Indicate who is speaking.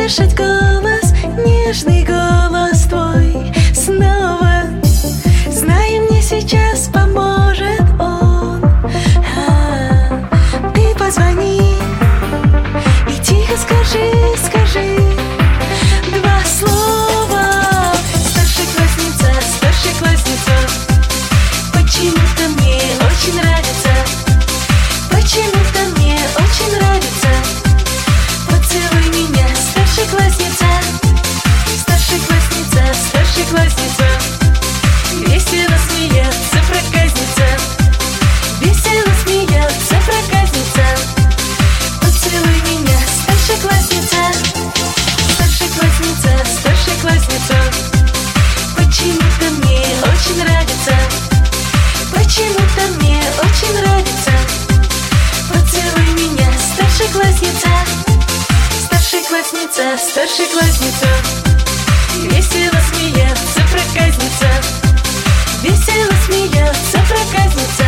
Speaker 1: слышать голос, нежный голос твой снова. Знаю, мне сейчас поможет он. Ты позвони и тихо скажи, скажи два слова. Старшеклассница, старшеклассница, почему-то мне очень нравится, почему-то мне очень нравится. Поцелуй меня, старшеклассница, старшеклассница, старшеклассница. Весело смеется проказница, весело смеется проказница. Поцелуй меня, старшеклассница, старшеклассница, старшеклассница. Почему-то мне очень нравится, почему-то мне очень нравится. Поцелуй меня, старшеклассница, старшеклассница, старшеклассница. Весело смеется проказница, весело смеется проказница.